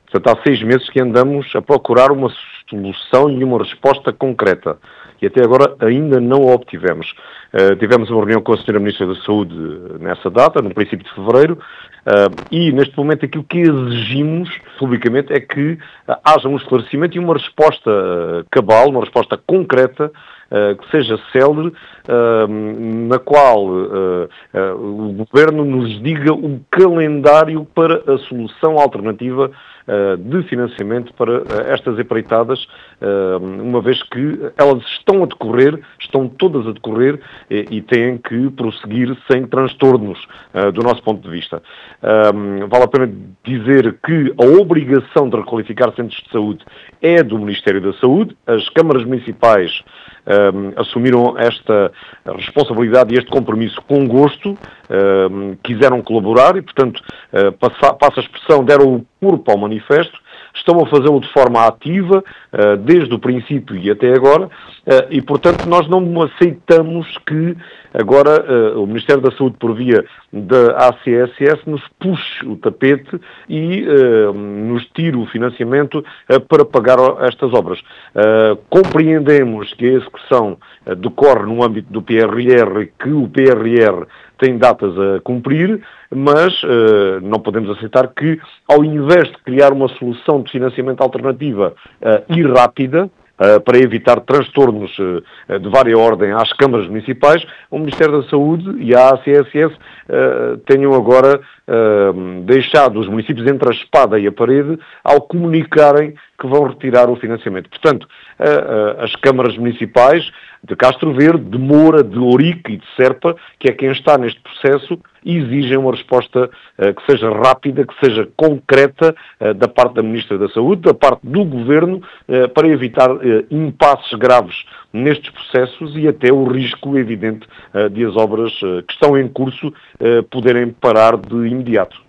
Portanto, há 6 meses que andamos a procurar uma solução e uma resposta concreta. E até agora ainda não a obtivemos. Tivemos uma reunião com a Sra. Ministra da Saúde nessa data, no princípio de fevereiro, e neste momento aquilo que exigimos publicamente é que haja um esclarecimento e uma resposta cabal, uma resposta concreta, que seja célere, na qual o Governo nos diga o calendário para a solução alternativa de financiamento para estas empreitadas, uma vez que elas estão todas a decorrer e têm que prosseguir sem transtornos do nosso ponto de vista. Vale a pena dizer que a obrigação de requalificar centros de saúde é do Ministério da Saúde. As câmaras municipais assumiram esta responsabilidade e este compromisso com gosto, quiseram colaborar e, portanto, passa a expressão, deram o corpo ao manifesto, estão a fazê-lo de forma ativa, desde o princípio e até agora, e, portanto, nós não aceitamos que agora o Ministério da Saúde, por via da ACSS, nos puxe o tapete e nos tire o financiamento para pagar estas obras. Compreendemos que a execução decorre no âmbito do PRR, que o PRR tem datas a cumprir, mas não podemos aceitar que, ao invés de criar uma solução de financiamento alternativa e rápida, para evitar transtornos de vária ordem às câmaras municipais, o Ministério da Saúde e a ACSS tenham agora deixado os municípios entre a espada e a parede ao comunicarem que vão retirar o financiamento. Portanto, as câmaras municipais de Castro Verde, de Moura, de Ourique e de Serpa, que é quem está neste processo, exigem uma resposta que seja rápida, que seja concreta da parte da Ministra da Saúde, da parte do Governo, para evitar impasses graves nestes processos e até o risco evidente de as obras que estão em curso poderem parar de imediato.